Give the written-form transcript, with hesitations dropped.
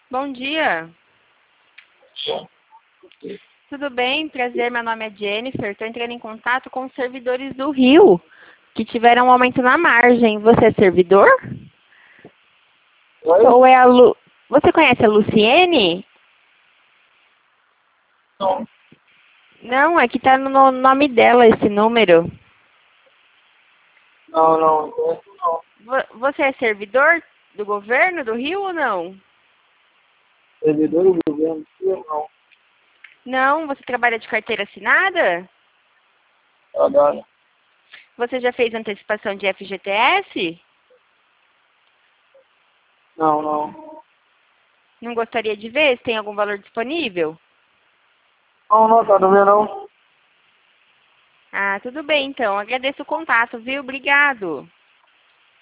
Bom dia. Tudo bem? Prazer, meu nome é Jennifer. Estou entrando em contato com os servidores do Rio, que tiveram um aumento na margem. Você é servidor? Oi? Ou é a Lu... Você conhece a Luciene? Não, Não, é que está no nome dela esse número. não conheço não. Você é servidor do governo do Rio ou não? Servidor do governo, não. Não, você trabalha de carteira assinada? Trabalho. Você já fez antecipação de FGTS? Não. Não gostaria de ver se tem algum valor disponível? Não, tá do meu não. Ah, tudo bem então. Agradeço o contato, viu? Obrigado.